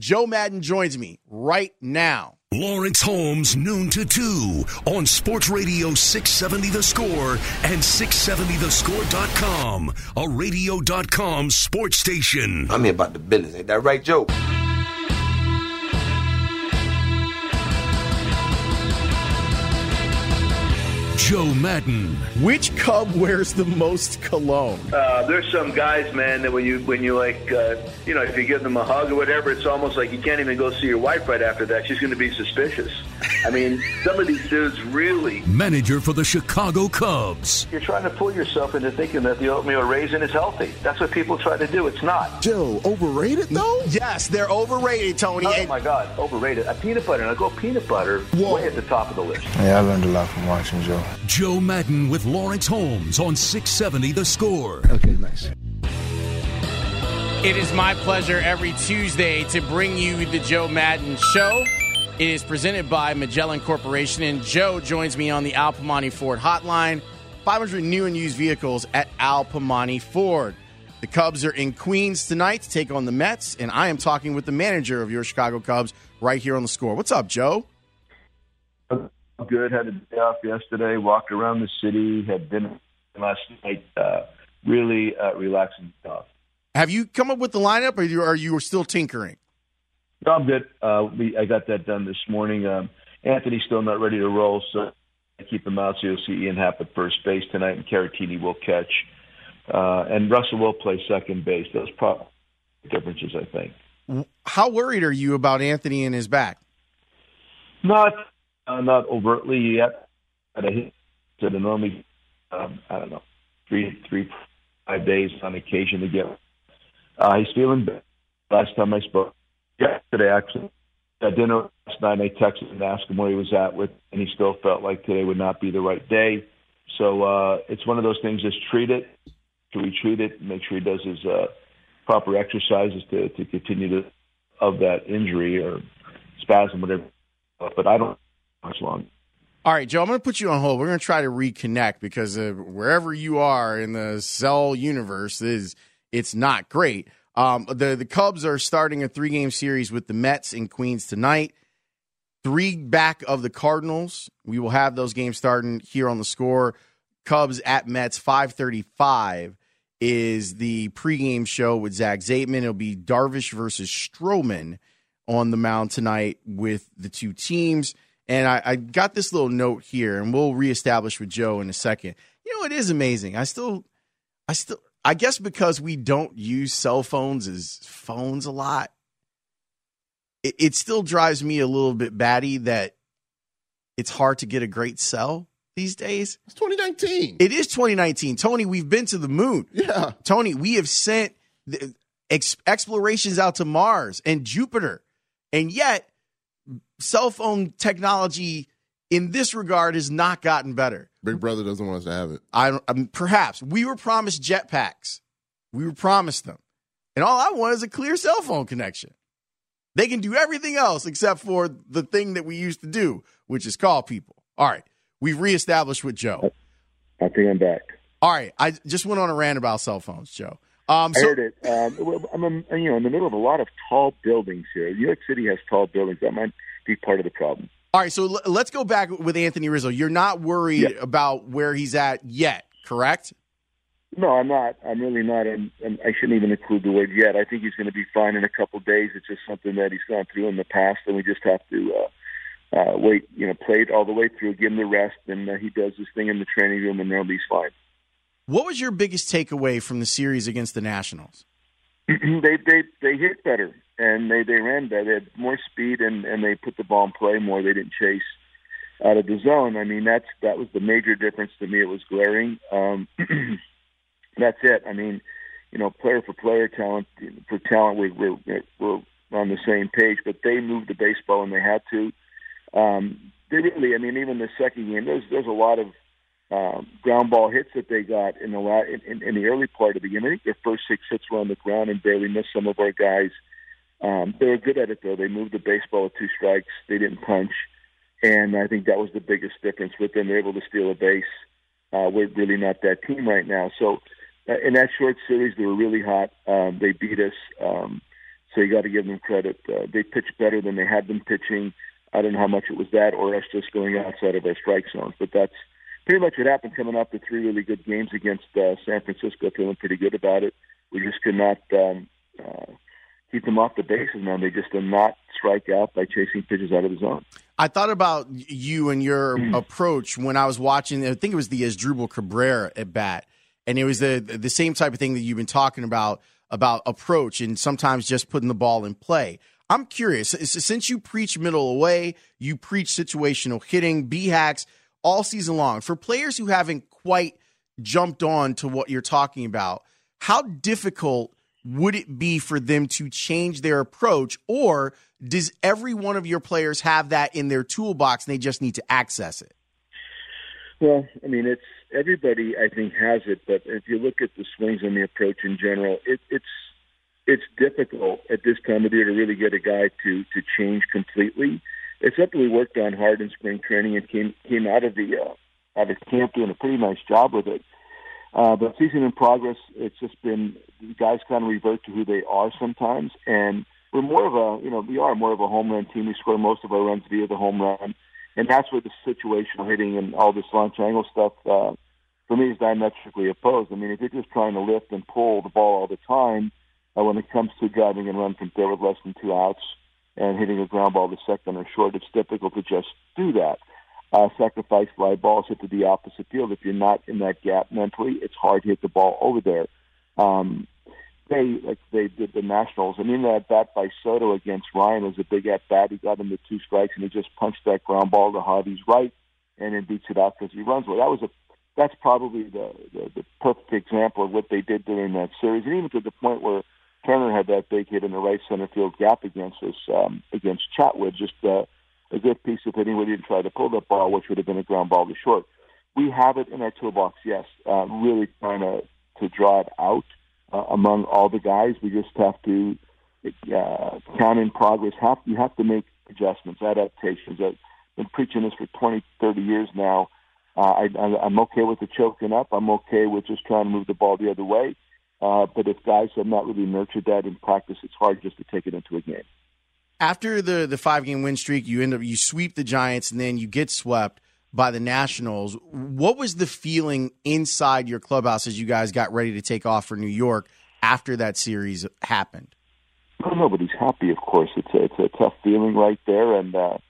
Joe Madden joins me right now. Lawrence Holmes, noon to 2 on Sports Radio 670 The Score and 670thescore.com, a radio.com sports station. I'm here about the business. Ain't that right, Joe? Joe Madden. Which Cub wears the most cologne? There's some guys, man, that when you like, if you give them a hug or whatever, it's almost like you can't even go see your wife right after that. She's going to be suspicious. I mean, some of these dudes really. Manager for the Chicago Cubs. You're trying to pull yourself into thinking that the oatmeal raisin is healthy. That's what people try to do. It's not. Joe, overrated though? Yes, they're overrated, Tony. Oh my God, overrated. Peanut butter, and I go peanut butter way at the top of the list. Yeah, I learned a lot from watching Joe. Joe Madden with Lawrence Holmes on 670 The Score. Okay, nice. It is my pleasure every Tuesday to bring you the Joe Madden Show. It is presented by Magellan Corporation, and Joe joins me on the Al Piemonte Ford hotline. 500 new and used vehicles at Al Piemonte Ford. The Cubs are in Queens tonight to take on the Mets, and I am talking with the manager of your Chicago Cubs right here on The Score. What's up, Joe? Good. Had a day off yesterday. Walked around the city. Had dinner last night. Really relaxing stuff. Have you come up with the lineup, or are you still tinkering? No, I'm good. I got that done this morning. Anthony's still not ready to roll, so I keep him out. So you'll see Ian Happ at first base tonight, and Caratini will catch, and Russell will play second base. Those probably differences, I think. How worried are you about Anthony and his back? Not overtly yet. But I hit to the normally, I don't know, 5 days on occasion to get. He's feeling better. Last time I spoke, yesterday actually, at dinner last night, I texted him and asked him where he was at with, and he still felt like today would not be the right day. So it's one of those things. Just treat it, to retreat it, make sure he does his proper exercises to continue to of that injury or spasm, whatever. But I don't. Much long. All right, Joe, I'm going to put you on hold. We're going to try to reconnect because wherever you are in the cell universe, it's not great. The Cubs are starting a 3-game series with the Mets in Queens tonight. 3 back of the Cardinals. We will have those games starting here on The Score. Cubs at Mets, 5:35 is the pregame show with Zach Zaitman. It'll be Darvish versus Stroman on the mound tonight with the two teams. And I got this little note here, and we'll reestablish with Joe in a second. You know, it is amazing. I guess because we don't use cell phones as phones a lot, it still drives me a little bit batty that it's hard to get a great cell these days. It's 2019. It is 2019. Tony, we've been to the moon. Yeah. Tony, we have sent explorations out to Mars and Jupiter, and yet cell phone technology in this regard has not gotten better. Big Brother doesn't want us to have it. Perhaps. We were promised jetpacks. We were promised them. And all I want is a clear cell phone connection. They can do everything else except for the thing that we used to do, which is call people. All right. We've reestablished with Joe. I think I'm back. All right. I just went on a rant about cell phones, Joe. I heard it. I'm in the middle of a lot of tall buildings here. New York City has tall buildings. That might be part of the problem. All right, so let's go back with Anthony Rizzo. You're not worried about where he's at yet, correct? No, I'm not. I'm really not, and I shouldn't even include the word yet. I think he's going to be fine in a couple of days. It's just something that he's gone through in the past, and we just have to wait, play it all the way through, give him the rest, and he does this thing in the training room, and then he's fine. What was your biggest takeaway from the series against the Nationals? They hit better, and they ran better. They had more speed, and they put the ball in play more. They didn't chase out of the zone. I mean, that was the major difference to me. It was glaring. That's it. I mean, player for player, talent for talent, we're on the same page. But they moved the baseball, and they had to. They really, even the second game, there's a lot of ground ball hits that they got in the early part of the game. I think their first 6 hits were on the ground and barely missed some of our guys. They were good at it, though. They moved the baseball with 2 strikes. They didn't punch. And I think that was the biggest difference with them. They're able to steal a base. We're really not that team right now. So in that short series, they were really hot. They beat us. So you got to give them credit. They pitched better than they had been pitching. I don't know how much it was that or us just going outside of our strike zones, but that's pretty much what happened coming up to 3 really good games against San Francisco, feeling pretty good about it. We just could not keep them off the bases, man. They just did not strike out by chasing pitches out of the zone. I thought about you and your approach when I was watching, I think it was the Asdrubal Cabrera at bat, and it was the same type of thing that you've been talking about approach and sometimes just putting the ball in play. I'm curious, since you preach middle away, you preach situational hitting, B-hacks all season long, for players who haven't quite jumped on to what you're talking about, how difficult would it be for them to change their approach, or does every one of your players have that in their toolbox and they just need to access it? Well, I mean, it's everybody, I think, has it, but if you look at the swings and the approach in general, it's difficult at this time of the year to really get a guy to change completely. It's something we worked on hard in spring training and came out of camp doing a pretty nice job with it. But season in progress, it's just been guys kind of revert to who they are sometimes, and we are more of a home run team. We score most of our runs via the home run, and that's where the situational hitting and all this launch angle stuff for me is diametrically opposed. I mean, if you're just trying to lift and pull the ball all the time, when it comes to driving and run from there with less than 2 outs and hitting a ground ball to second or short, it's difficult to just do that. Sacrifice fly balls hit to the opposite field. If you're not in that gap mentally, it's hard to hit the ball over there. They did the Nationals. I mean, that bat by Soto against Ryan was a big at-bat. He got him to 2 strikes, and he just punched that ground ball to Harvey's right and then beats it out because he runs well. That's probably the perfect example of what they did during that series, and even to the point where Turner had that big hit in the right center field gap against us, against Chatwood, just a good piece of hitting where he didn't try to pull that ball, which would have been a ground ball to short. We have it in our toolbox, yes, really trying to draw it out among all the guys. We just have to count in progress. You have to make adjustments, adaptations. I've been preaching this for 20, 30 years now. I'm okay with the choking up. I'm okay with just trying to move the ball the other way. But if guys have not really nurtured that in practice, it's hard just to take it into a game. After the 5-game win streak, you sweep the Giants and then you get swept by the Nationals. What was the feeling inside your clubhouse as you guys got ready to take off for New York after that series happened? Well, nobody's happy, of course. It's a tough feeling right there, and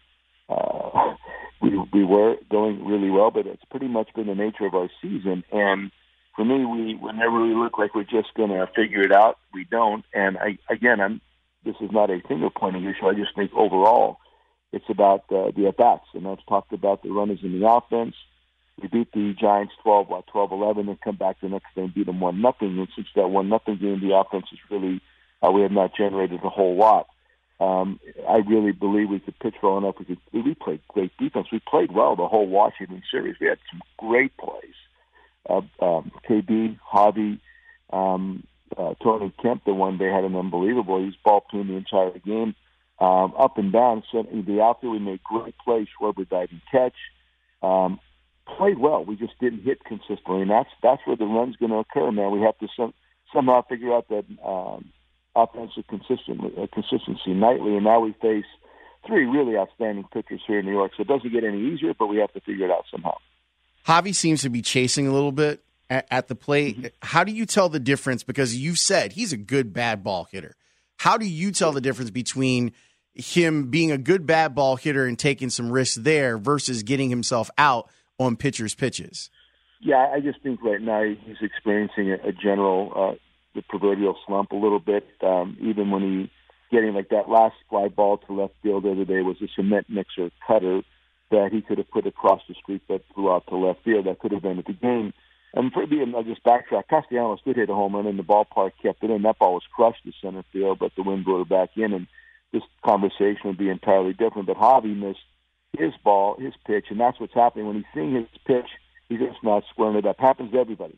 we were going really well, but it's pretty much been the nature of our season. And for me, whenever we look like we're just going to figure it out, we don't. And this is not a finger-pointing issue. I just think overall it's about the at-bats. And I've talked about the runners in the offense. We beat the Giants 12-11, and come back the next day and beat them 1-0. And since that 1-0 game, the offense is really, we have not generated a whole lot. I really believe we could pitch well enough. We played great defense. We played well the whole Washington series. We had some great plays. KB, Harvey, Tony Kemp, the one they had an unbelievable. He's ball playing the entire game, up and down. So the outfield, we made great plays. Schwarber diving catch, played well. We just didn't hit consistently, and that's where the run's going to occur. Man, we have to somehow figure out that offensive consistency nightly. And now we face 3 really outstanding pitchers here in New York. So it doesn't get any easier, but we have to figure it out somehow. Javi seems to be chasing a little bit at the plate. Mm-hmm. How do you tell the difference? Because you've said he's a good bad ball hitter. How do you tell the difference between him being a good bad ball hitter and taking some risks there versus getting himself out on pitchers' pitches? Yeah, I just think right now he's experiencing a general, the proverbial slump a little bit. Even when he getting like that last fly ball to left field the other day was a cement mixer cutter that he could have put across the street that flew out to left field. That could have been at the game. And for me, I'll just backtrack. Castellanos did hit a home run, and the ballpark kept it in. That ball was crushed to center field, but the wind brought it back in, and this conversation would be entirely different. But Javi missed his ball, his pitch, and that's what's happening. When he's seeing his pitch, he's just not squaring it up. Happens to everybody.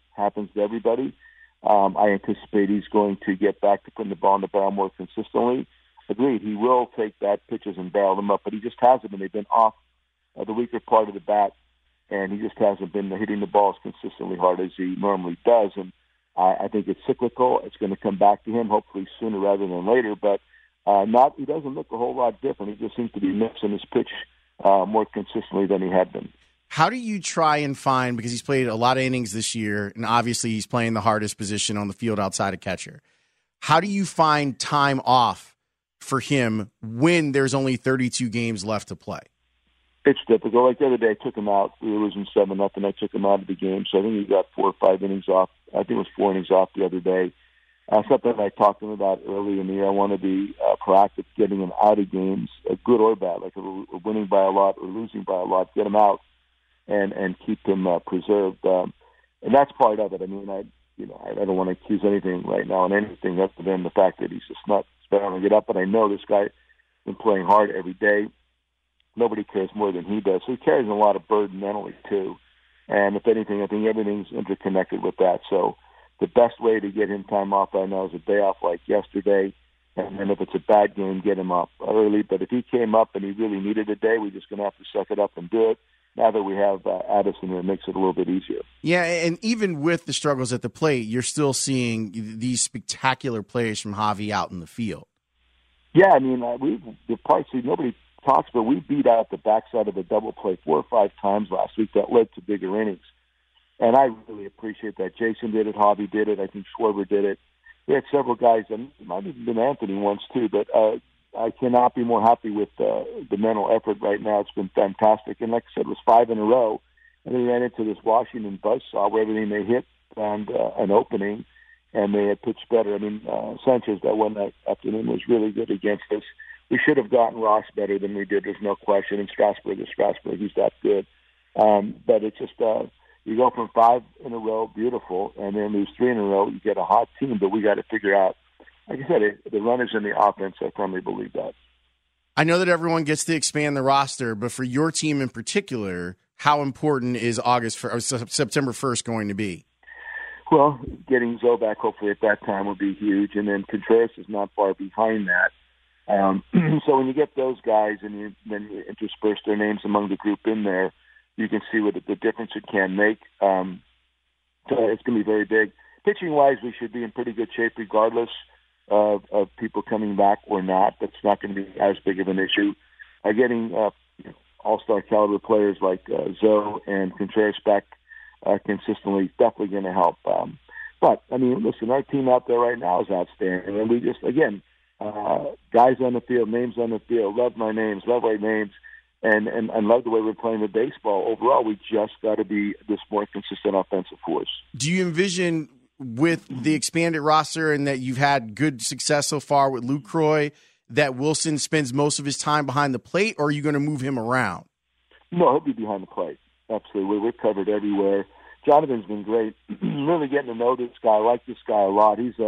I anticipate he's going to get back to putting the ball in the barrel more consistently. Agreed. He will take bad pitches and barrel them up, but he just hasn't been. They've been off the weaker part of the bat, and he just hasn't been hitting the ball as consistently hard as he normally does. And I think it's cyclical. It's going to come back to him, hopefully sooner rather than later. But He doesn't look a whole lot different. He just seems to be mixing his pitch more consistently than he had been. How do you try and find, because he's played a lot of innings this year, and obviously he's playing the hardest position on the field outside of catcher. How do you find time off for him when there's only 32 games left to play? It's difficult. Like the other day, I took him out. We were losing 7-0. I took him out of the game. So I think he got 4 or 5 innings off. I think it was 4 innings off the other day. Something I talked to him about early in the year. I want to be proactive, getting him out of games, good or bad, like if we're winning by a lot or losing by a lot, get him out and keep him preserved. And that's part of it. I mean, I don't want to accuse anything right now on anything other than the fact that he's just not starting to get up. But I know this guy has been playing hard every day. Nobody cares more than he does. So he carries a lot of burden mentally too. And if anything, I think everything's interconnected with that. So the best way to get him time off right now is a day off like yesterday. And then if it's a bad game, get him up early. But if he came up and he really needed a day, we're just going to have to suck it up and do it. Now that we have Addison, it makes it a little bit easier. Yeah, and even with the struggles at the plate, you're still seeing these spectacular plays from Javi out in the field. Yeah, I mean, nobody talks, but we beat out the backside of the double play 4 or 5 times last week. That led to bigger innings. And I really appreciate that. Jason did it, Javi did it, I think Schwarber did it. We had several guys, and it might have even been Anthony once too, but I cannot be more happy with the mental effort right now. It's been fantastic. And like I said, it was 5 in a row. And then we ran into this Washington buzzsaw where everything they hit found an opening, and they had pitched better. I mean, Sanchez that one that afternoon was really good against us. We should have gotten Ross better than we did. There's no question. And Strasburg is Strasburg. He's that good. But it's just you go from 5 in a row, beautiful, and then lose 3 in a row. You get a hot team, but we got to figure out. Like I said, the runners in the offense, I firmly believe that. I know that everyone gets to expand the roster, but for your team in particular, how important is September 1st going to be? Well, getting Zoe back hopefully at that time would be huge, and then Contreras is not far behind that. So when you get those guys and then you intersperse their names among the group in there, you can see what the difference it can make. So it's going to be very big. Pitching-wise, we should be in pretty good shape regardless of people coming back or not. That's not going to be as big of an issue. Getting all-star caliber players like Zoe and Contreras back consistently is definitely going to help. But, I mean, listen, our team out there right now is outstanding. And we just, again, guys on the field, names on the field, love my names, love our names, and love the way we're playing the baseball. Overall, we just got to be this more consistent offensive force. Do you envision with the expanded roster and that you've had good success so far with Lucroy that Wilson spends most of his time behind the plate, or are you going to move him around? No, he'll be behind the plate. Absolutely. We're covered everywhere. Jonathan's been great. Really getting to know this guy. I like this guy a lot. He is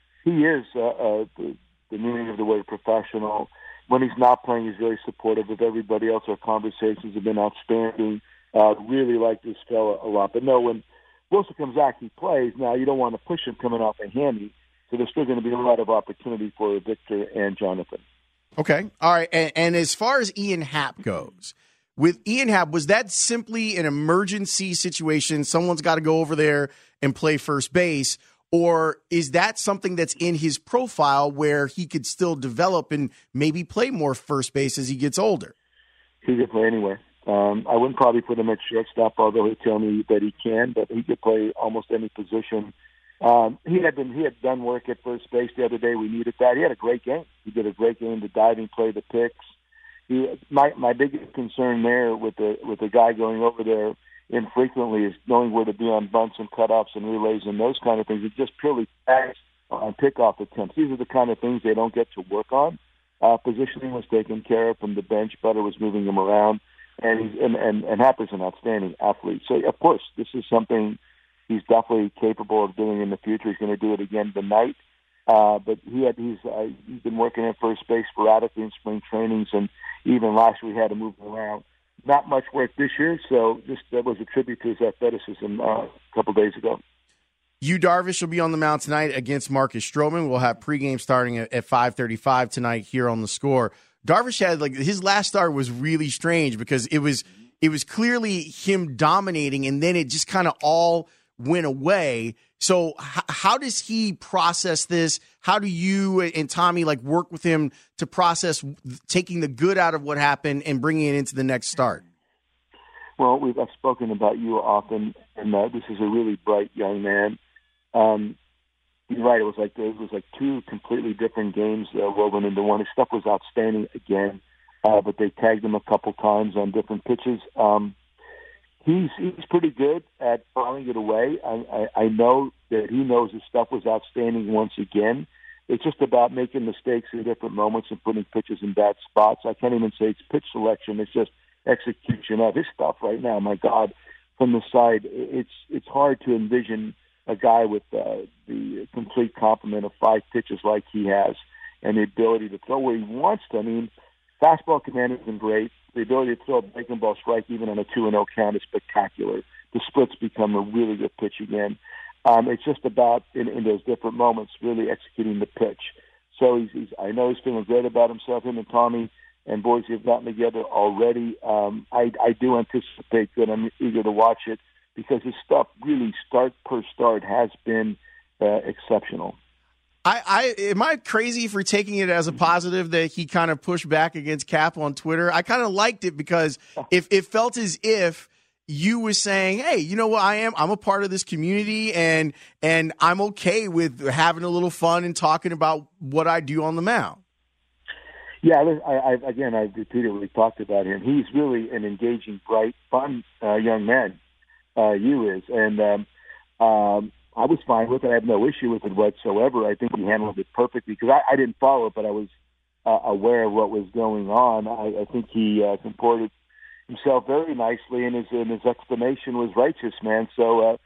the meaning of the word professional. When he's not playing, he's very supportive of everybody else. Our conversations have been outstanding. Really like this fella a lot. But no, when Wilson comes back, he plays. Now, you don't want to push him coming off a hammy, so there's still going to be a lot of opportunity for Victor and Jonathan. Okay. All right. And as far as Ian Happ goes, with Ian Happ, was that simply an emergency situation? Someone's got to go over there and play first base, or is that something that's in his profile where he could still develop and maybe play more first base as he gets older? He could play anywhere. I wouldn't probably put him at shortstop, although he'd tell me that he can, but he could play almost any position. He had done work at first base the other day. We needed that. He had a great game. He did a great game, the diving play, the picks. My biggest concern there with the guy going over there infrequently is knowing where to be on bunts and cutoffs and relays and those kind of things. It's just purely fast on pickoff attempts. These are the kind of things they don't get to work on. Positioning was taken care of from the bench. Butter was moving him around. And Happer's an outstanding athlete. So, of course, this is something he's definitely capable of doing in the future. He's going to do it again tonight. But he's been working at first base sporadically in spring trainings, and even last year we had to move him around. Not much work this year, so that was a tribute to his athleticism a couple days ago. Yu Darvish will be on the mound tonight against Marcus Stroman. We'll have pregame starting at 5:35 tonight here on The Score. Darvish had his last start was really strange because it was clearly him dominating, and then it just kind of all went away. So how does he process this? How do you and Tommy work with him to process taking the good out of what happened and bringing it into the next start? Well, I've spoken about you often, and this is a really bright young man. You're right. It was like two completely different games woven into one. His stuff was outstanding again, but they tagged him a couple times on different pitches. He's pretty good at filing it away. I know that he knows his stuff was outstanding once again. It's just about making mistakes in different moments and putting pitches in bad spots. I can't even say it's pitch selection. It's just execution of his stuff right now. My God, from the side, it's hard to envision a guy with the complete complement of 5 pitches like he has and the ability to throw where he wants to. I mean, fastball command has been great. The ability to throw a breaking ball strike even on a 2-0 count is spectacular. The splits become a really good pitch again. It's just about, in those different moments, really executing the pitch. So I know he's feeling great about himself, him and Tommy, and boys have gotten together already. I do anticipate that. I'm eager to watch it because his stuff really, start per start, has been exceptional. Am I crazy for taking it as a positive that he kind of pushed back against Cap on Twitter? I kind of liked it because it felt as if you were saying, hey, you know what, I'm a part of this community and I'm okay with having a little fun and talking about what I do on the mound. Yeah, I've repeatedly talked about him. He's really an engaging, bright, fun young man. You is. And I was fine with it. I have no issue with it whatsoever. I think he handled it perfectly because I didn't follow it, but I was aware of what was going on. I think he comported himself very nicely, and his explanation was righteous, man. So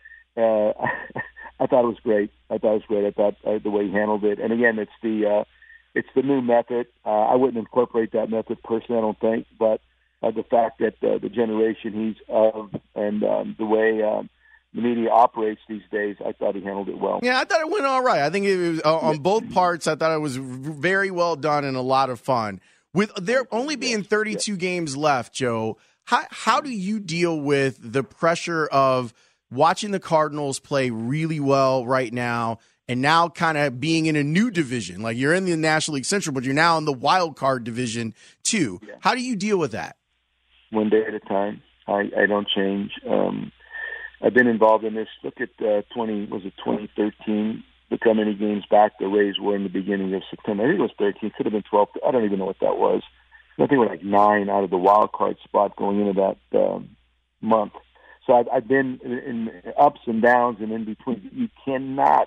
I thought it was great. I thought the way he handled it. And again, it's the new method. I wouldn't incorporate that method personally, I don't think, but the fact that the generation he's of and the way the media operates these days, I thought he handled it well. Yeah, I thought it went all right. I think it was on both parts. I thought it was very well done and a lot of fun. With there only being 32 games left, Joe, how do you deal with the pressure of watching the Cardinals play really well right now and now kind of being in a new division? Like you're in the National League Central, but you're now in the wild card division too. Yeah. How do you deal with that? One day at a time. I don't change. I've been involved in this. Look at 2013? Look how many games back the Rays were in the beginning of September. I think it was 13. Could have been 12. I don't even know what that was. I think we're like 9 out of the wild card spot going into that month. So I've been in ups and downs and in between. You cannot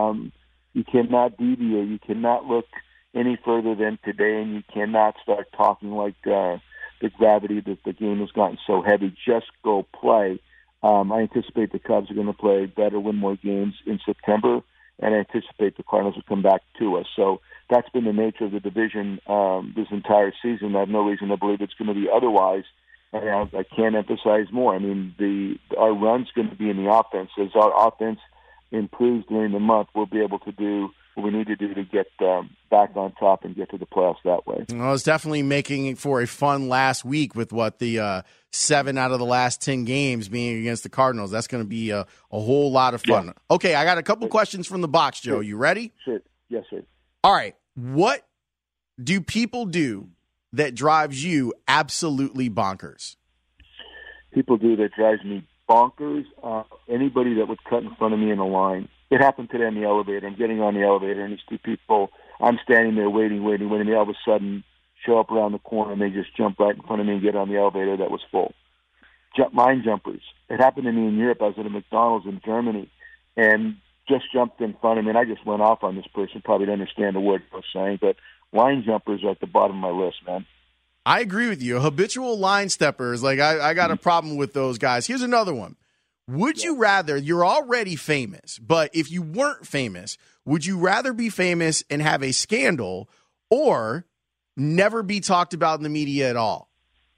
deviate. You cannot look any further than today, and you cannot start talking like the gravity that the game has gotten so heavy. Just go play. I anticipate the Cubs are going to play better, win more games in September, and I anticipate the Cardinals will come back to us. So that's been the nature of the division this entire season. I have no reason to believe it's going to be otherwise. And I can't emphasize more. I mean, our run's going to be in the offense. As our offense improves during the month, we'll be able to do what we need to do to get back on top and get to the playoffs that way. Well, it's definitely making it for a fun last week with the 7 out of the last 10 games being against the Cardinals. That's going to be a whole lot of fun. Yeah. Okay, I got a couple questions from the box, Joe. You ready? Sure. Yes, sir. All right. What do people do that drives you absolutely bonkers? People do that drives me bonkers. Anybody that would cut in front of me in a line. It happened today in the elevator. I'm getting on the elevator, and these two people, I'm standing there waiting, and they all of a sudden show up around the corner, and they just jump right in front of me and get on the elevator that was full. Line jumpers. It happened to me in Europe. I was at a McDonald's in Germany, and just jumped in front of me, and I just went off on this person. Probably didn't understand the word I was saying, but line jumpers are at the bottom of my list, man. I agree with you. Habitual line steppers, I got a problem with those guys. Here's another one. Would you rather, you're already famous, but if you weren't famous, would you rather be famous and have a scandal or never be talked about in the media at all?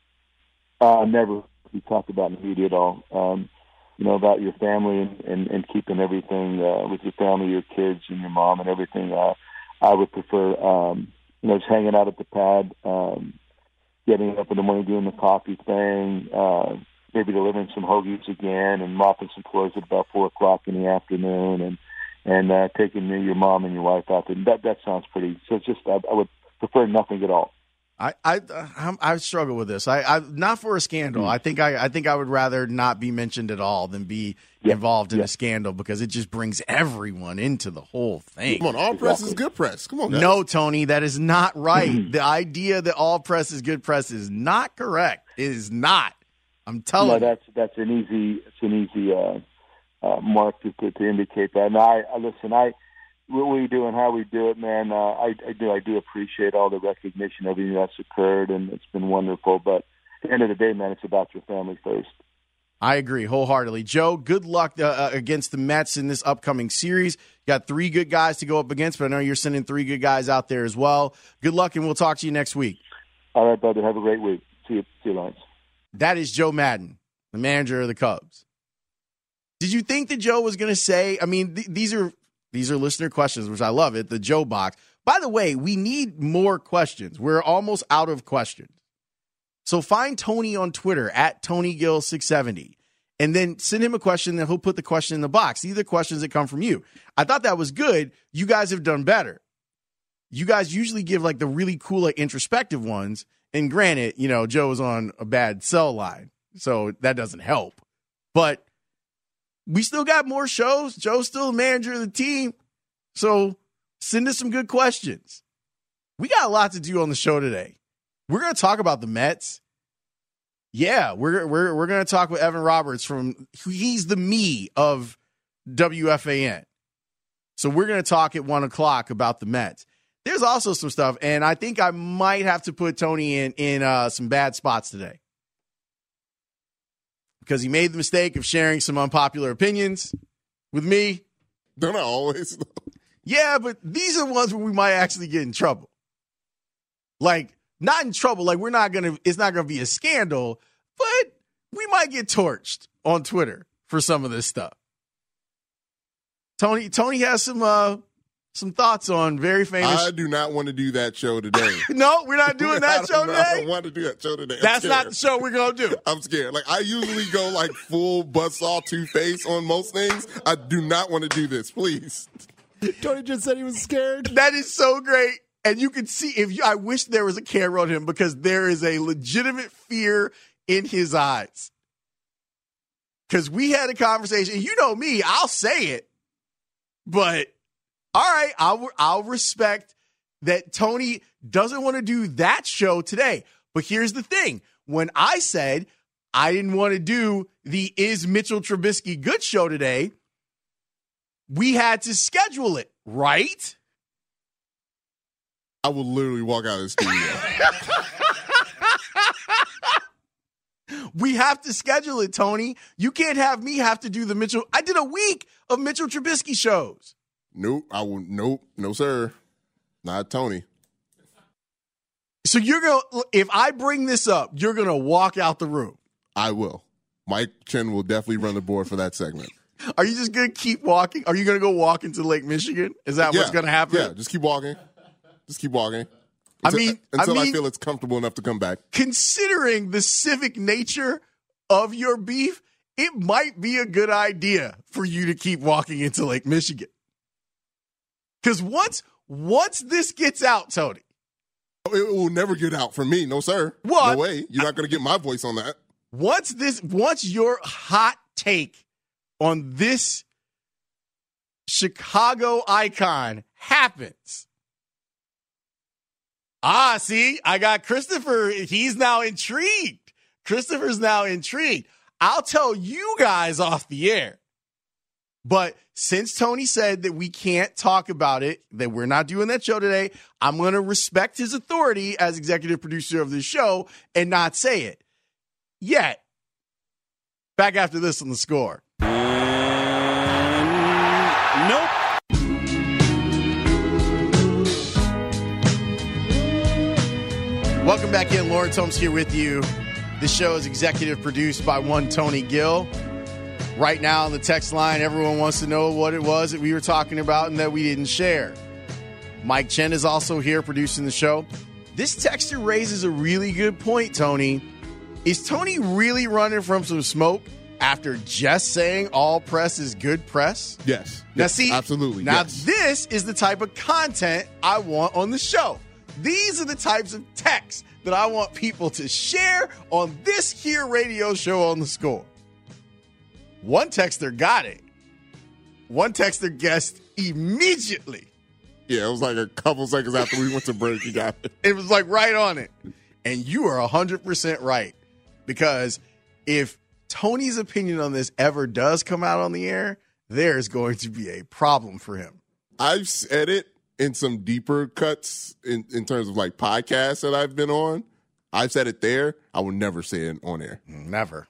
Never be talked about in the media at all. About your family and keeping everything with your family, your kids and your mom and everything. I would prefer, just hanging out at the pad, getting up in the morning, doing the coffee thing, maybe delivering some hoagies again and mopping some floors at about 4 o'clock in the afternoon and taking your mom and your wife out there. That sounds pretty. So it's just I would prefer nothing at all. I struggle with this. I not for a scandal. I think I would rather not be mentioned at all than be involved in a scandal, because it just brings everyone into the whole thing. Come on, all press is good press. Come on, guys. No, Tony, that is not right. The idea that all press is good press is not correct. It is not. I'm telling you. That's an easy mark to indicate that. And what we do and how we do it, man, I do appreciate all the recognition, everything that's occurred, and it's been wonderful. But at the end of the day, man, it's about your family first. I agree wholeheartedly. Joe, good luck against the Mets in this upcoming series. You got 3 good guys to go up against, but I know you're sending 3 good guys out there as well. Good luck, and we'll talk to you next week. All right, brother. Have a great week. See you, Lawrence. That is Joe Maddon, the manager of the Cubs. Did you think that Joe was going to say, I mean, these are listener questions, which I love it, the Joe box. By the way, we need more questions. We're almost out of questions. So find Tony on Twitter at TonyGill670 and then send him a question, and he'll put the question in the box. These are questions that come from you. I thought that was good. You guys have done better. You guys usually give like the really cool, like introspective ones. And granted, Joe was on a bad cell line, so that doesn't help. But we still got more shows. Joe's still the manager of the team. So send us some good questions. We got a lot to do on the show today. We're going to talk about the Mets. Yeah, we're going to talk with Evan Roberts he's the me of WFAN. So we're going to talk at 1 o'clock about the Mets. There's also some stuff, and I think I might have to put Tony in some bad spots today, because he made the mistake of sharing some unpopular opinions with me. Don't I always? Yeah, but these are ones where we might actually get in trouble. Like, not in trouble, like it's not gonna be a scandal, but we might get torched on Twitter for some of this stuff. Tony has some thoughts on very famous. I do not want to do that show today. No, we're not doing that show today. I don't want to do that show today. That's not the show we're going to do. I'm scared. Like, I usually go like full buzzsaw Two-Face on most things. I do not want to do this, please. Tony just said he was scared. That is so great. And you can see, I wish there was a camera on him, because there is a legitimate fear in his eyes. Because we had a conversation. You know me, I'll say it. But all right, I'll respect that Tony doesn't want to do that show today. But here's the thing. When I said I didn't want to do the Is Mitchell Trubisky Good show today, we had to schedule it, right? I will literally walk out of the studio. We have to schedule it, Tony. You can't have me have to do the Mitchell. I did a week of Mitchell Trubisky shows. Nope. Nope. No, sir. Not Tony. So if I bring this up, you're going to walk out the room. I will. Mike Chen will definitely run the board for that segment. Are you just going to keep walking? Are you going to go walk into Lake Michigan? Is that what's going to happen? Yeah, just keep walking. Until I feel it's comfortable enough to come back. Considering the civic nature of your beef, it might be a good idea for you to keep walking into Lake Michigan. Because once this gets out, Tony. It will never get out from me. No, sir. What? No way. You're not going to get my voice on that. Once your hot take on this Chicago icon happens. See, I got Christopher. He's now intrigued. Christopher's now intrigued. I'll tell you guys off the air. But since Tony said that we can't talk about it, that we're not doing that show today, I'm going to respect his authority as executive producer of the show and not say it yet. Back after this on The Score. Nope. Welcome back in. Lawrence Holmes here with you. This show is executive produced by one Tony Gill. Right now on the text line, everyone wants to know what it was that we were talking about and that we didn't share. Mike Chen is also here producing the show. This texter raises a really good point, Tony. Is Tony really running from some smoke after just saying all press is good press? Yes. Now, Yes, see, absolutely. Now, yes. this is the type of content I want on the show. These are the types of texts that I want people to share on this here radio show on The Score. One texter got it. One texter guessed immediately. Yeah, it was like a couple seconds after we went to break. He got it. It was like right on it. And you are 100% right. Because if Tony's opinion on this ever does come out on the air, there's going to be a problem for him. I've said it in some deeper cuts in terms of like podcasts that I've been on. I've said it there. I will never say it on air. Never.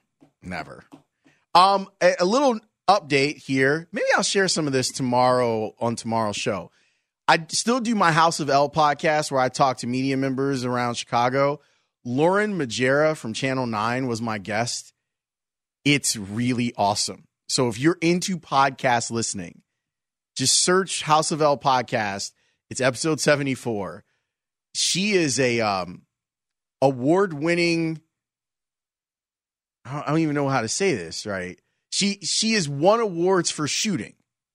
A little update here. Maybe I'll share some of this tomorrow on tomorrow's show. I still do my House of L podcast where I talk to media members around Chicago. Lauren Majera from Channel 9 was my guest. It's really awesome. So if you're into podcast listening, just search House of L podcast. It's episode 74. She is a award-winning, I don't even know how to say this, right? She has won awards for shooting.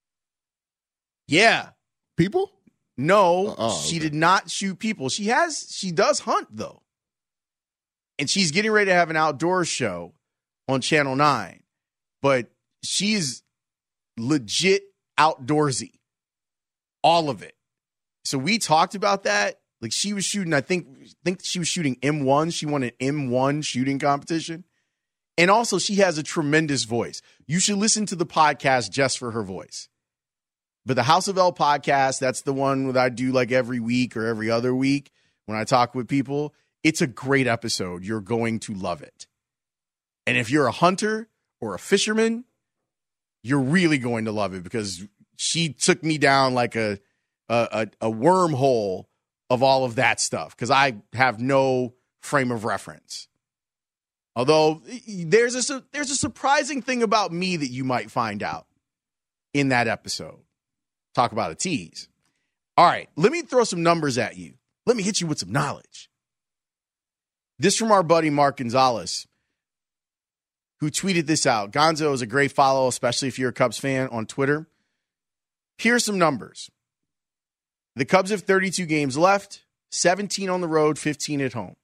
Yeah. People? No, okay. She did not shoot people. She does hunt though. And she's getting ready to have an outdoor show on Channel 9. But she's legit outdoorsy. All of it. So we talked about that. Like she was shooting, I think she was shooting M1. She won an M1 shooting competition. And also she has a tremendous voice. You should listen to the podcast just for her voice. But the House of L podcast, that's the one that I do like every week or every other week when I talk with people. It's a great episode. You're going to love it. And if you're a hunter or a fisherman, you're really going to love it because she took me down like a wormhole of all of that stuff because I have no frame of reference. Although there's a surprising thing about me that you might find out in that episode. Talk about a tease. All right, let me throw some numbers at you. Let me hit you with some knowledge. This from our buddy Mark Gonzalez, who tweeted this out. Gonzo is a great follow, especially if you're a Cubs fan on Twitter. Here's some numbers. The Cubs have 32 games left, 17 on the road, 15 at home.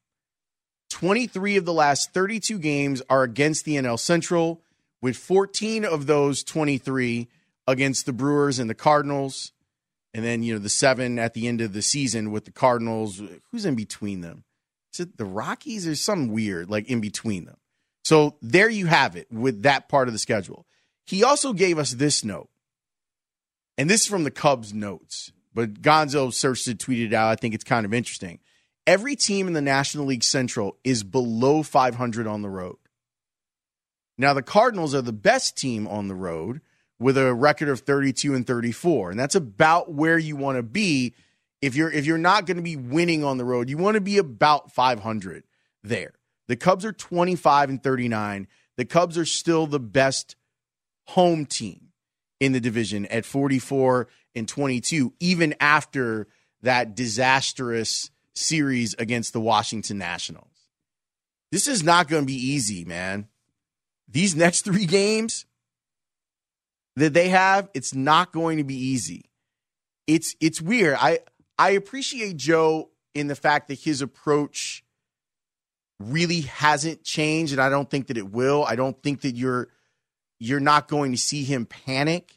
23 of the last 32 games are against the NL Central, with 14 of those 23 against the Brewers and the Cardinals. And then, the 7 at the end of the season with the Cardinals. Who's in between them? Is it the Rockies or something weird, like in between them? So there you have it with that part of the schedule. He also gave us this note. And this is from the Cubs notes. But Gonzo searched it, tweeted it out. I think it's kind of interesting. Every team in the National League Central is below 500 on the road. Now, the Cardinals are the best team on the road with a record of 32-34. And that's about where you want to be. If you're not going to be winning on the road, you want to be about 500 there. The Cubs are 25-39. The Cubs are still the best home team in the division at 44-22, even after that disastrous series against the Washington Nationals. This is not going to be easy, man. These next 3 games that they have, it's not going to be easy. It's weird. I appreciate Joe in the fact that his approach really hasn't changed, and I don't think that it will. I don't think that you're not going to see him panic.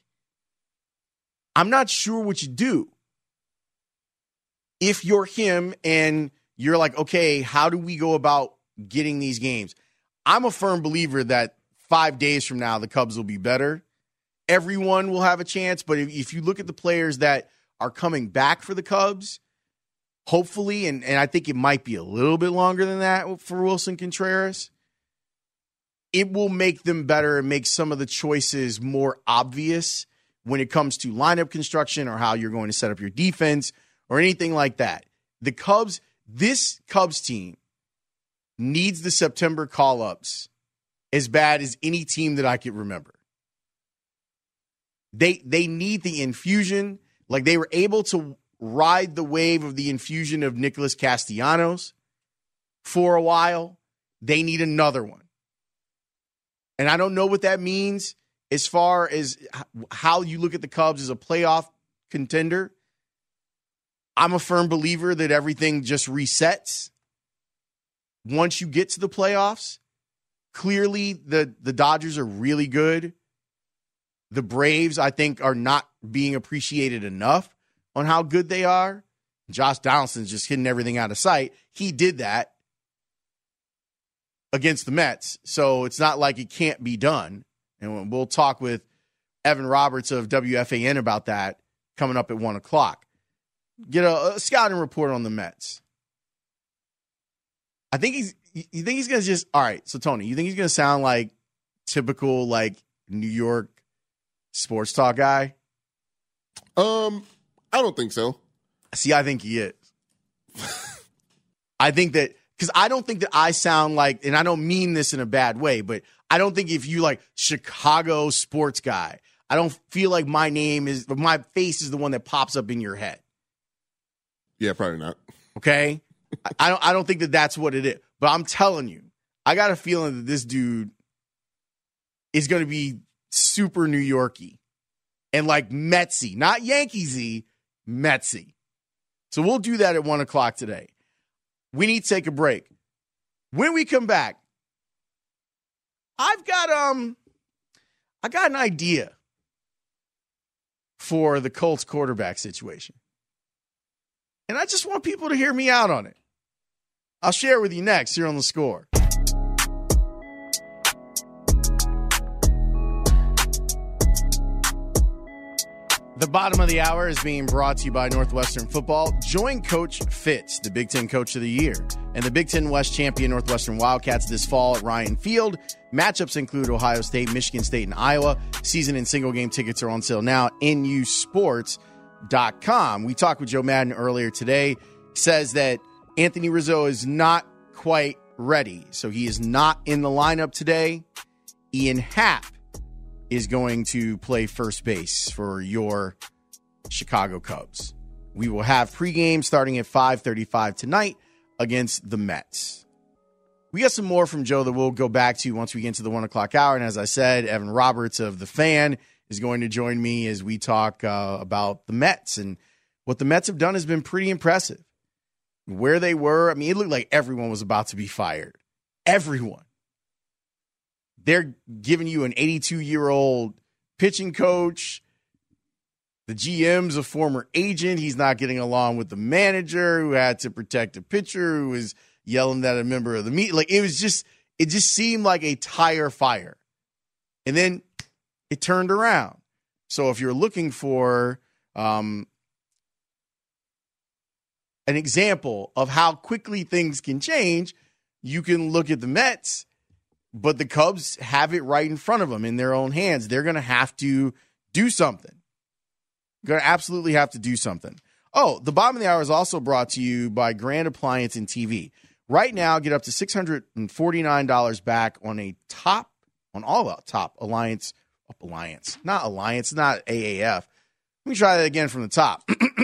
I'm not sure what you do. If you're him and you're like, okay, how do we go about getting these games? I'm a firm believer that 5 days from now, the Cubs will be better. Everyone will have a chance, but if you look at the players that are coming back for the Cubs, hopefully, and I think it might be a little bit longer than that for Wilson Contreras, it will make them better and make some of the choices more obvious when it comes to lineup construction or how you're going to set up your defense or anything like that. This Cubs team needs the September call-ups as bad as any team that I can remember. They need the infusion. Like they were able to ride the wave of the infusion of Nicholas Castellanos for a while. They need another one. And I don't know what that means as far as how you look at the Cubs as a playoff contender. I'm a firm believer that everything just resets once you get to the playoffs. Clearly, the Dodgers are really good. The Braves, I think, are not being appreciated enough on how good they are. Josh Donaldson's just hitting everything out of sight. He did that against the Mets, so it's not like it can't be done. And we'll talk with Evan Roberts of WFAN about that coming up at 1 o'clock. Get a scouting report on the Mets. You think he's going to just, all right, so Tony, you think he's going to sound like typical, like, New York sports talk guy? I don't think so. See, I think he is. I think that, because I don't think that I sound like, and I don't mean this in a bad way, but I don't think if you like Chicago sports guy, I don't feel like my face is the one that pops up in your head. Yeah, probably not. Okay? I don't think that that's what it is. But I'm telling you, I got a feeling that this dude is going to be super New York-y and like Metsy, not Yankeesy, Metsy. So we'll do that at 1 o'clock today. We need to take a break. When we come back, I got an idea for the Colts quarterback situation. And I just want people to hear me out on it. I'll share it with you next here on The Score. The bottom of the hour is being brought to you by Northwestern Football. Join Coach Fitz, the Big Ten Coach of the Year, and the Big Ten West champion Northwestern Wildcats this fall at Ryan Field. Matchups include Ohio State, Michigan State, and Iowa. Season and single game tickets are on sale now at nusports.com. We talked with Joe Madden earlier today. He says that Anthony Rizzo is not quite ready, so he is not in the lineup today. Ian Happ is going to play first base for your Chicago Cubs. We will have pregame starting at 5:35 tonight against the Mets. We got some more from Joe that we'll go back to once we get into the 1 o'clock hour. And as I said, Evan Roberts of The Fan is going to join me as we talk about the Mets. And what the Mets have done has been pretty impressive. Where they were, I mean, it looked like everyone was about to be fired. Everyone. They're giving you an 82-year-old pitching coach. The GM's a former agent. He's not getting along with the manager who had to protect a pitcher who was yelling at a member of the meet. Like, it just seemed like a tire fire. And then it turned around. So if you're looking for an example of how quickly things can change, you can look at the Mets. But the Cubs have it right in front of them in their own hands. They're going to have to do something. Going to absolutely have to do something. Oh, the bottom of the hour is also brought to you by Grand Appliance and TV. Right now, get up to $649 back on all the top Alliance, not AAF. Let me try that again from the top.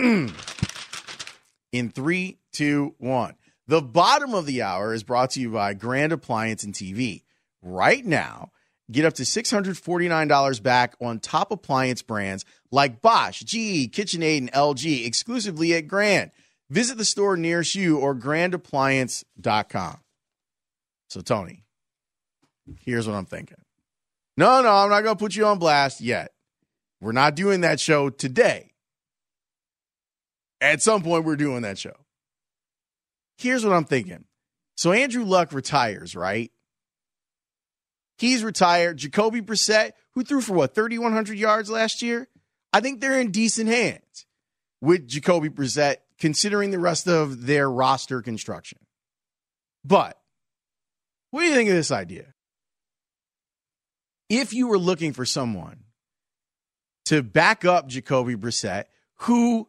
In 3, 2, 1. The bottom of the hour is brought to you by Grand Appliance and TV. Right now, get up to $649 back on top appliance brands like Bosch, GE, KitchenAid, and LG exclusively at Grand. Visit the store nearest you or grandappliance.com. So, Tony, here's what I'm thinking. No, I'm not going to put you on blast yet. We're not doing that show today. At some point, we're doing that show. Here's what I'm thinking. So, Andrew Luck retires, right? He's retired. Jacoby Brissett, who threw for 3,100 yards last year? I think they're in decent hands with Jacoby Brissett, considering the rest of their roster construction. But what do you think of this idea? If you were looking for someone to back up Jacoby Brissett, who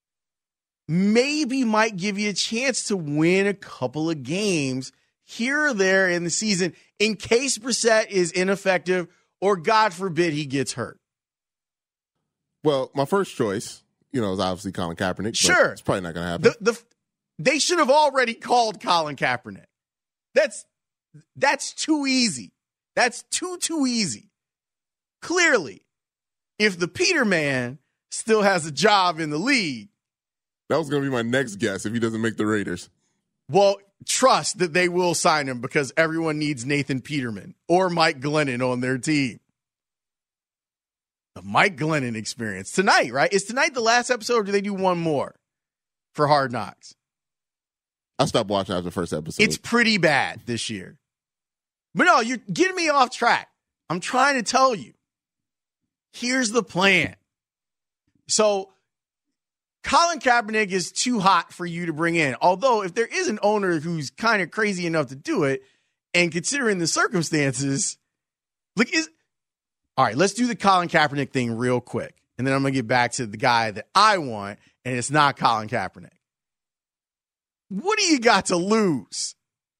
maybe might give you a chance to win a couple of games here or there in the season in case Brissett is ineffective or, God forbid, he gets hurt. Well, my first choice, is obviously Colin Kaepernick. Sure. It's probably not going to happen. They should have already called Colin Kaepernick. That's too easy. That's too easy. Clearly, if the Peterman still has a job in the league. That was going to be my next guess if he doesn't make the Raiders. Well, trust that they will sign him because everyone needs Nathan Peterman or Mike Glennon on their team. The Mike Glennon experience. Tonight, right? Is tonight the last episode or do they do one more for Hard Knocks? I stopped watching after the first episode. It's pretty bad this year. But no, you're getting me off track. I'm trying to tell you. Here's the plan. So, Colin Kaepernick is too hot for you to bring in. Although, if there is an owner who's kind of crazy enough to do it, and considering the circumstances, all right, let's do the Colin Kaepernick thing real quick. And then I'm going to get back to the guy that I want, and it's not Colin Kaepernick. What do you got to lose?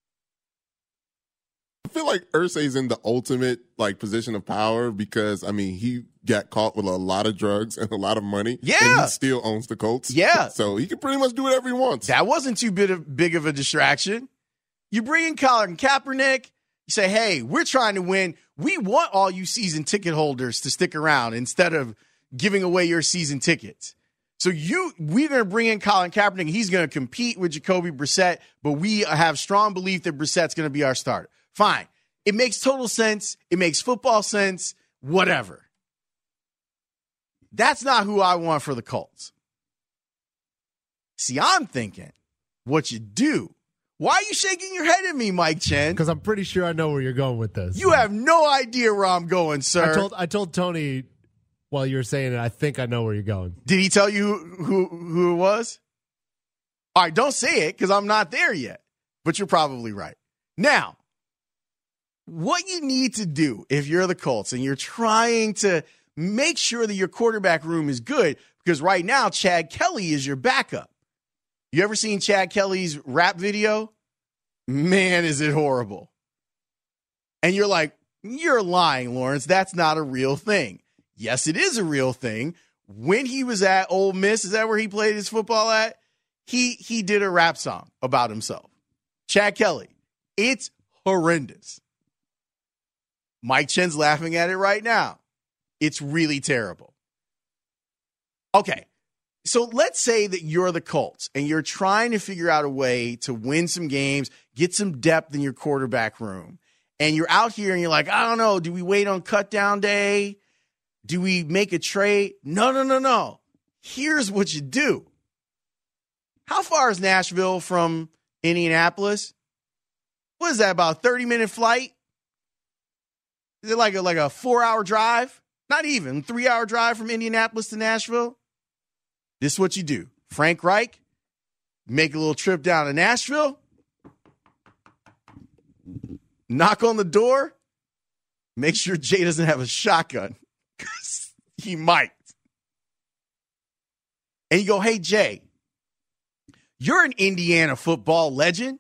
I feel like Irsay's in the ultimate position of power because, he got caught with a lot of drugs and a lot of money. Yeah. And he still owns the Colts. Yeah. So he can pretty much do whatever he wants. That wasn't too big of a distraction. You bring in Colin Kaepernick. You say, hey, we're trying to win. We want all you season ticket holders to stick around instead of giving away your season tickets. So we're going to bring in Colin Kaepernick. He's going to compete with Jacoby Brissett, but we have strong belief that Brissett's going to be our starter. Fine. It makes total sense. It makes football sense. Whatever. That's not who I want for the Colts. See, I'm thinking what you do. Why are you shaking your head at me, Mike Chen? Because I'm pretty sure I know where you're going with this. You have no idea where I'm going, sir. I told Tony while you were saying it, I think I know where you're going. Did he tell you who it was? All right, don't say it because I'm not there yet. But you're probably right. Now, what you need to do if you're the Colts and you're trying to make sure that your quarterback room is good, because right now Chad Kelly is your backup. You ever seen Chad Kelly's rap video? Man, is it horrible. And you're like, you're lying, Lawrence. That's not a real thing. Yes, it is a real thing. When he was at Ole Miss, is that where he played his football at? He did a rap song about himself. Chad Kelly. It's horrendous. Mike Chen's laughing at it right now. It's really terrible. Okay, so let's say that you're the Colts and you're trying to figure out a way to win some games, get some depth in your quarterback room. And you're out here and you're like, I don't know, do we wait on cut down day? Do we make a trade? No. Here's what you do. How far is Nashville from Indianapolis? What is that, about a 30-minute flight? Is it like a 4-hour drive? Not even, 3-hour drive from Indianapolis to Nashville? This is what you do. Frank Reich, make a little trip down to Nashville, knock on the door, make sure Jay doesn't have a shotgun, because he might. And you go, hey, Jay, you're an Indiana football legend.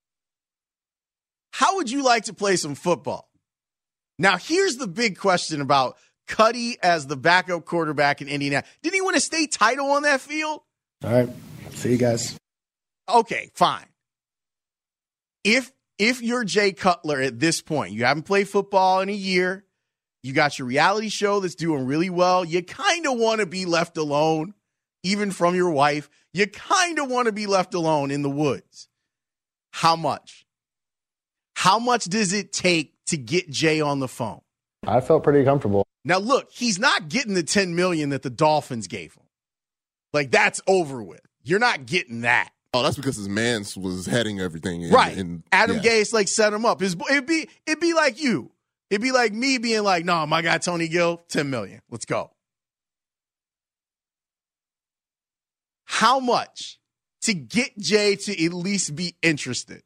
How would you like to play some football? Now, here's the big question about Cuddy as the backup quarterback in Indiana. Didn't he win a state title on that field? All right. See you guys. Okay, fine. If you're Jay Cutler at this point, you haven't played football in a year, you got your reality show that's doing really well, you kind of want to be left alone, even from your wife. You kind of want to be left alone in the woods. How much? How much does it take to get Jay on the phone? I felt pretty comfortable. Now, look, he's not getting the $10 million that the Dolphins gave him. That's over with. You're not getting that. Oh, that's because his man was heading everything. Right. Adam Gase set him up. It'd be like you. It'd be like me being like, no, my guy Tony Gill, $10 million. Let's go. How much to get Jay to at least be interested?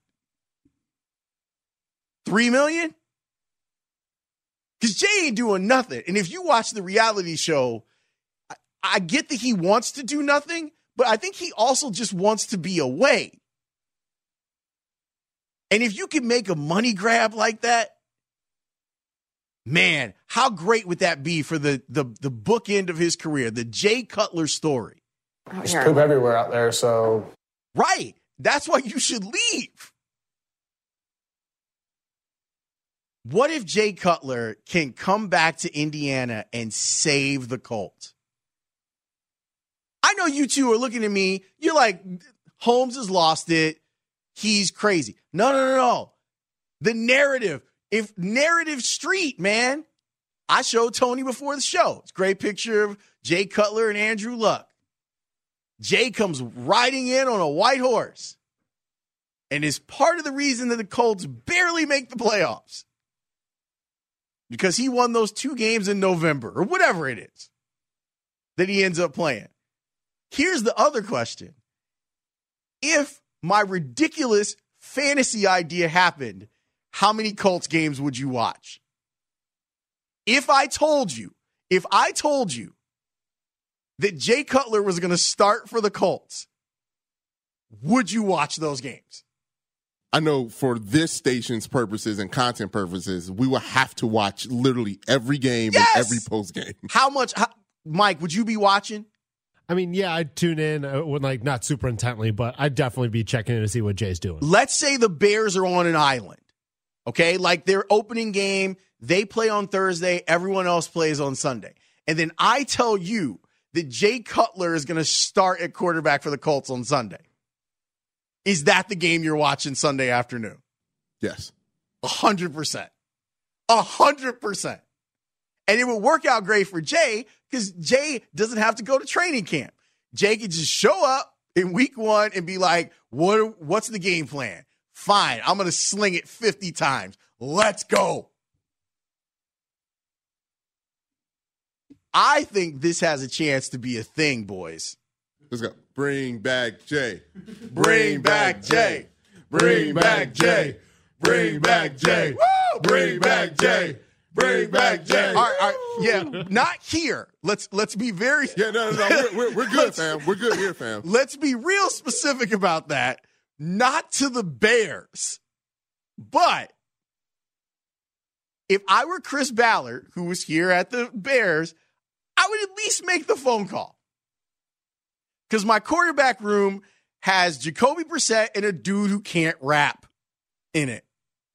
$3 million? Because Jay ain't doing nothing. And if you watch the reality show, I get that he wants to do nothing, but I think he also just wants to be away. And if you can make a money grab like that, man, how great would that be for the bookend of his career, the Jay Cutler story? There's poop everywhere out there, so. Right. That's why you should leave. What if Jay Cutler can come back to Indiana and save the Colts? I know you two are looking at me. You're like, Holmes has lost it. He's crazy. No. The narrative. If narrative street, man. I showed Tony before the show. It's a great picture of Jay Cutler and Andrew Luck. Jay comes riding in on a white horse and is part of the reason that the Colts barely make the playoffs. Because he won those 2 games in November or whatever it is that he ends up playing. Here's the other question. If my ridiculous fantasy idea happened, how many Colts games would you watch? If I told you that Jay Cutler was going to start for the Colts, would you watch those games? I know for this station's purposes and content purposes, we will have to watch literally every game and every post game. Mike, would you be watching? I mean, yeah, I'd tune in, not super intently, but I'd definitely be checking in to see what Jay's doing. Let's say the Bears are on an island, okay? Like their opening game, they play on Thursday, everyone else plays on Sunday. And then I tell you that Jay Cutler is going to start at quarterback for the Colts on Sunday. Is that the game you're watching Sunday afternoon? Yes. 100%. 100%. And it would work out great for Jay because Jay doesn't have to go to training camp. Jay can just show up in week 1 and be like, what's the game plan? Fine, I'm going to sling it 50 times. Let's go. I think this has a chance to be a thing, boys. Let's go. Bring back Jay. Bring back Jay. Bring back Jay. Bring back Jay. Woo! Bring back Jay. Bring back Jay. All right. Yeah, not here. Let's be very. Yeah, no. We're good, fam. We're good here, fam. Let's be real specific about that. Not to the Bears, but if I were Chris Ballard, who was here at the Bears, I would at least make the phone call. Because my quarterback room has Jacoby Brissett and a dude who can't rap in it.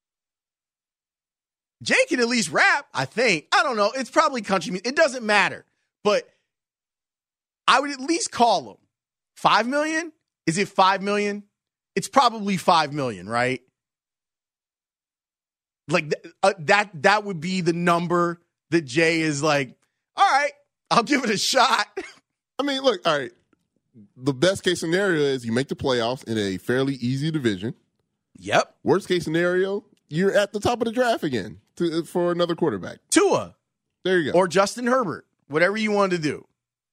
Jay can at least rap, I think. I don't know. It's probably country music. It doesn't matter. But I would at least call him. $5 million? Is it $5 million? It's probably $5 million, right? Like that would be the number that Jay is like, all right, I'll give it a shot. I mean, look, all right. The best case scenario is you make the playoffs in a fairly easy division. Yep. Worst case scenario, you're at the top of the draft again for another quarterback. Tua. There you go. Or Justin Herbert. Whatever you want to do.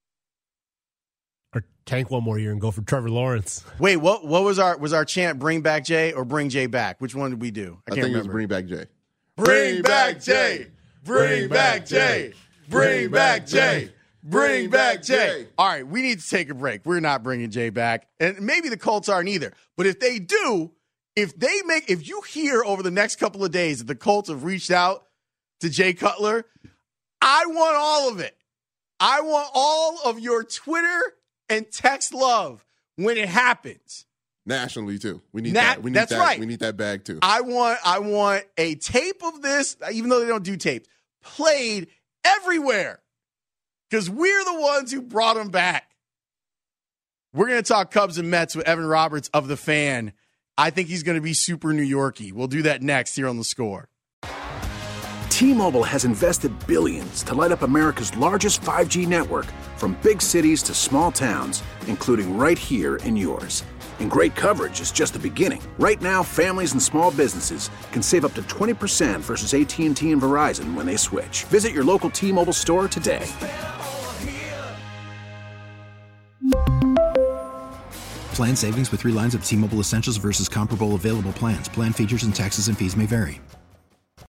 Or tank one more year and go for Trevor Lawrence. Wait, what was our chant? Bring back Jay or bring Jay back? Which one did we do? I think remember. It was bring back Jay. Bring back Jay. Bring back Jay. Bring back Jay. Bring back Jay. All right, we need to take a break. We're not bringing Jay back. And maybe the Colts aren't either. But if they do, if you hear over the next couple of days that the Colts have reached out to Jay Cutler, I want all of it. I want all of your Twitter and text love when it happens. Nationally, too. We need that. That's right. We need that bag, too. I want a tape of this, even though they don't do tapes, played everywhere. Because we're the ones who brought him back. We're going to talk Cubs and Mets with Evan Roberts of The Fan. I think he's going to be super New York-y. We'll do that next here on The Score. T-Mobile has invested billions to light up America's largest 5G network, from big cities to small towns, including right here in yours. And great coverage is just the beginning. Right now, families and small businesses can save up to 20% versus AT&T and Verizon when they switch. Visit your local T-Mobile store today. Plan savings with 3 lines of T-Mobile Essentials versus comparable available plans. Plan features and taxes and fees may vary.